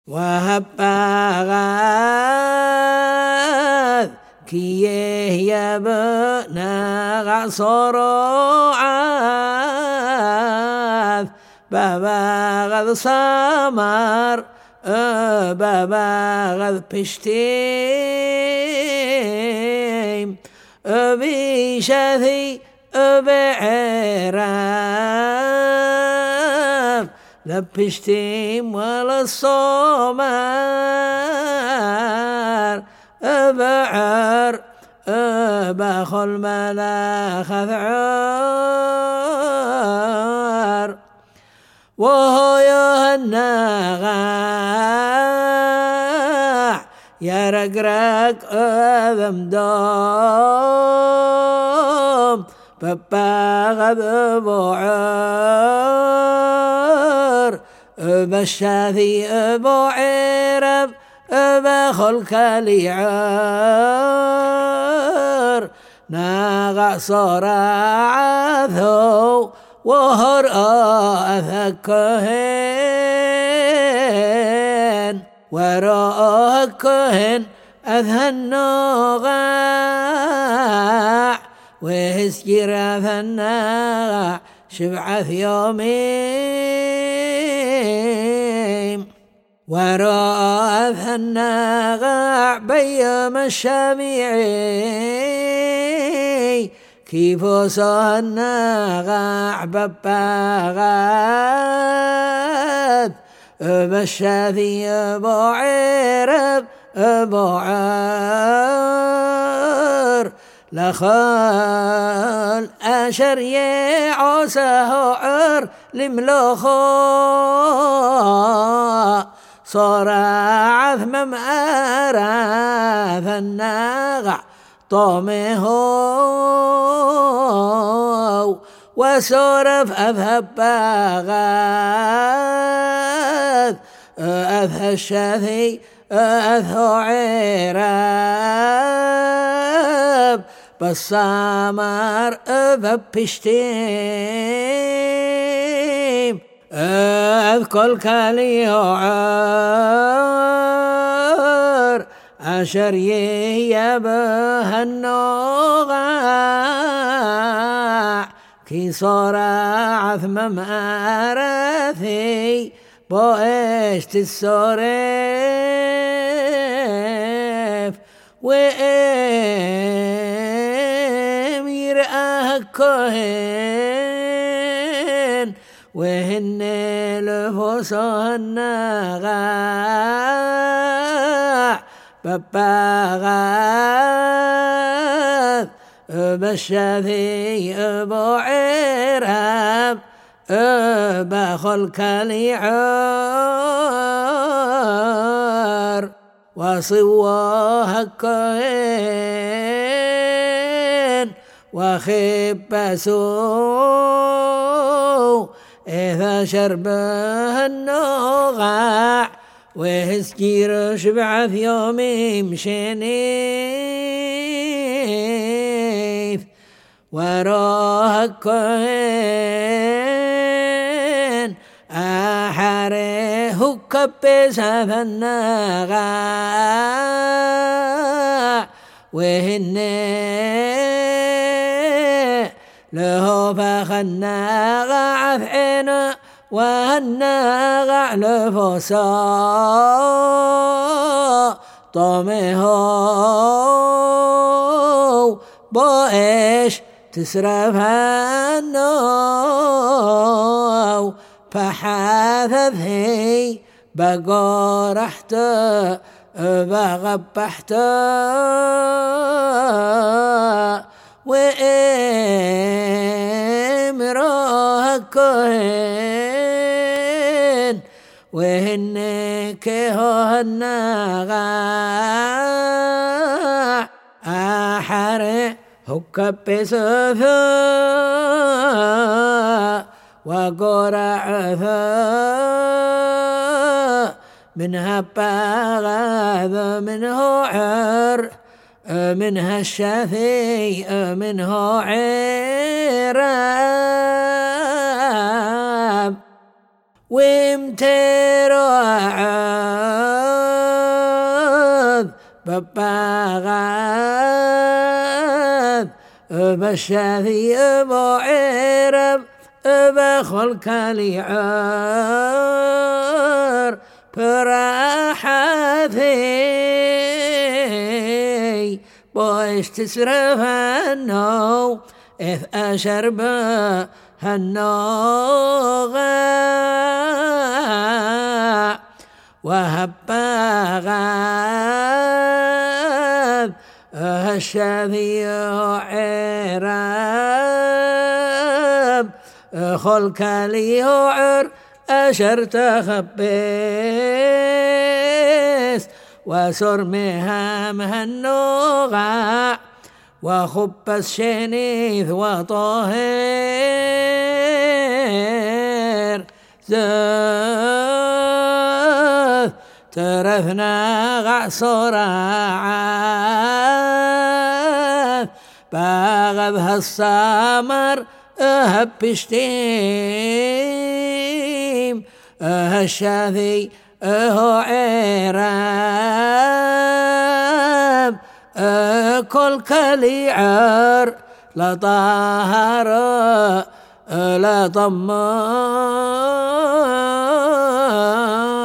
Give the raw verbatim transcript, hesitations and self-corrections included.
وهبغاذ كيه يبنى غصر عاذ ببغذ سمر ببغذ بشتيم بشثي بعراف لبشتيم ولا الصومار بعر بخل ملا خذعار وهو يهنغاع يرقرق أذم دوم بباغذ بعر بشاذي بعرب بخل كاليعار ناغع صراعثو وهر أثكهن وراءكهن أثنغاع وهسجر أثنغاع شبعث يومين وراء أثنغاع بيم الشامعي كيف صهنغاع بباغاث بشاذي بعرب بعار لخال أشر يعوسه عر لملوخو صار عثم مأراث الناغع طومه وسورف أذهب باغاث أذهى الشاذي أذهو عراب بالصامر ببشتيم أذكل كاليعار أشر يبه النغاع كي صار عثم مأراثي بوشت السوريف وإم يرآه كهن وهن لفوسهن غاع بباغاث بشاذي بعرب بخل كاليعار وصواه كهن وخبسوا إذا شربه النغاع وهسكير شبعة في يوم مشنيف وراه كهن أحره كبس هذا النغاع وهن له فخناغع عثعنا وهناغع لفوسا طمه بوئش تسرف هنو فحاثثي بقرحت بغبحت وإمراه كهن وهن كهن غاع أحر هك بسثا وقرع ثا منها باغاذ منه عر منها الشافي منه عراب وامتر وعاذ بباغاذ بشاذي بعرب بخلك لعار براحتي بوش تسرف النو إذ أشرب هالنوغا وهباغاذ هالشاذي عرب خلك ليعر أشر تخبيس وسر مهام هالنوغا وخبس شنيث وطهير زاث ترثنا غعصر عاث باغذ هالصامر أهبشتيم أهالشاذي أهو عراب كل كليعر لا طهر لا طمار